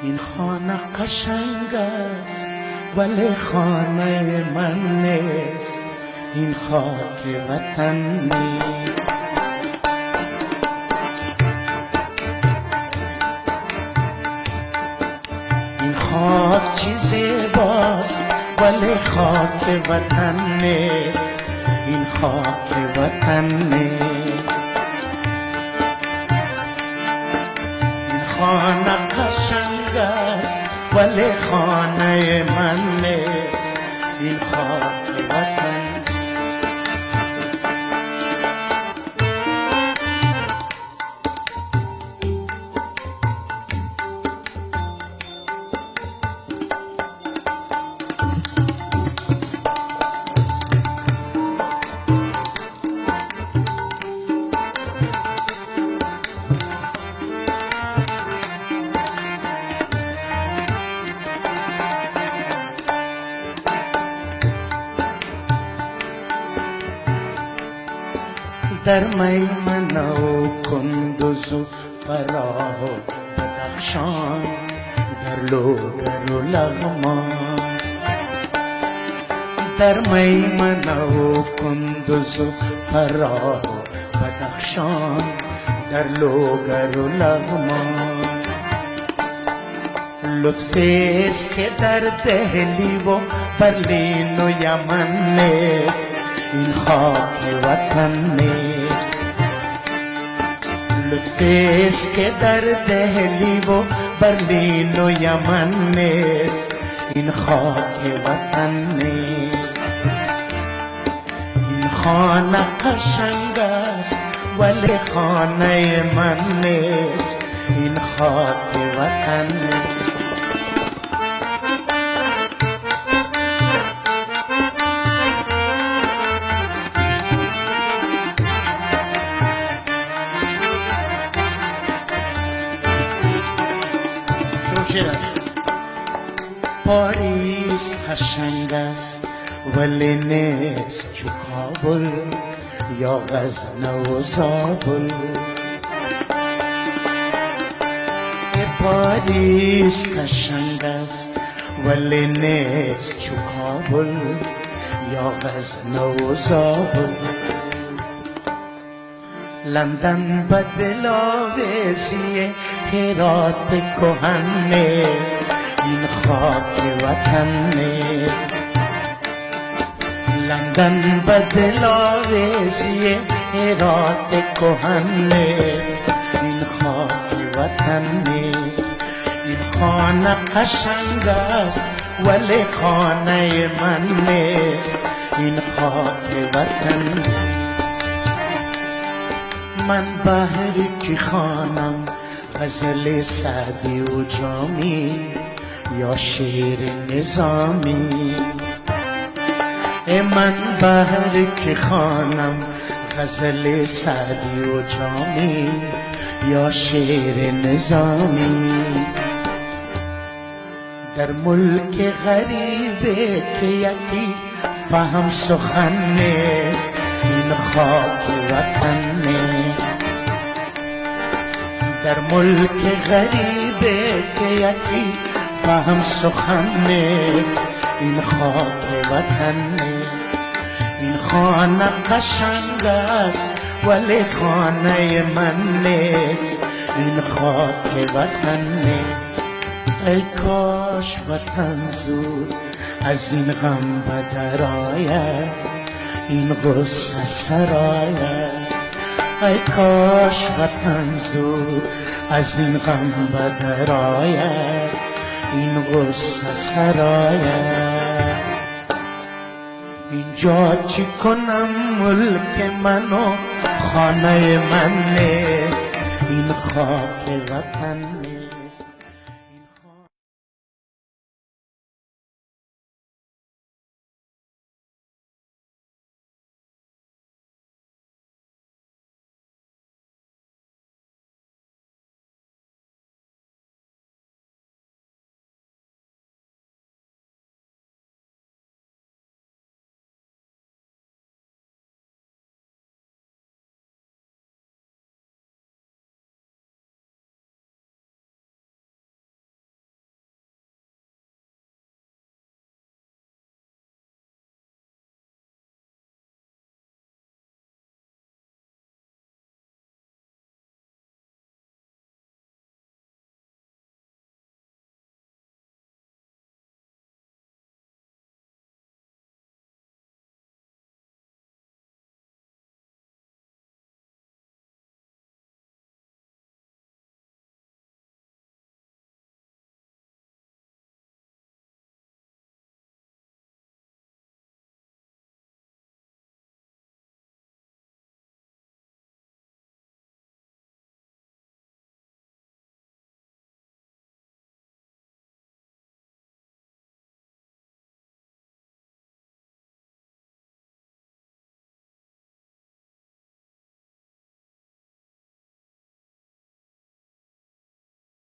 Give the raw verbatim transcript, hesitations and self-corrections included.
این خانه قشنگ است ولی خانه من نیست، این خاک وطن نیست. این خاک چی زیباست ولی خاک وطن نیست، این خاک وطن نیست. این خانه قشنگ است ولی خانه من نیست، این خاک وطن. در میمنه و کندوز و فراه و بدخشان، در لوگر و لغمان. در میمنه و کندوز و فراه و بدخشان، در لوگر و لغمان. لطفی است که در دهلی و برلین و یمن نیست، این خاک وطن نیست. لطفی است که در دهلی و برلین و یمن نیست، این خاک وطن نیست. این خانه قشنگ است ولی خانه من نیست، این خاک وطن نیست. پاریس قشنگ است ولی نیست چو کابل یا غزنه و زابل. پاریس قشنگ است ولی نیست چو کابل یا غزنه و زابل. لندن به دلاویزی هرات کهن نیست، این خاک وطن نیست. لندن به دلاویزی هرات کهن نیست، این خاک وطن نیست. این خانه قشنگ است ولی خانه من نیست، این خاک وطن نیست. من بهر کی خوانم غزل سعدی و جامی یا شعر نظامی؟ من بهر کی خوانم غزل سعدی و جامی یا شعر نظامی؟ در ملک غریبه که یکی فهم سخن نیست، این خاک وطن نیست. در ملک غریبه که یکی فهم سخن نیست، این خاک وطن نیست. این خانه قشنگ است ولی خانه من نیست، این خاک وطن نیست. ای کاش وطن زود از این غم بدر آید، این غصه سراید. ای کاش وطن زود از این غم بدر آید، این غصه سراید. اینجا چی کنم ملک من و خانه من نیست، این خاک وطن نیست.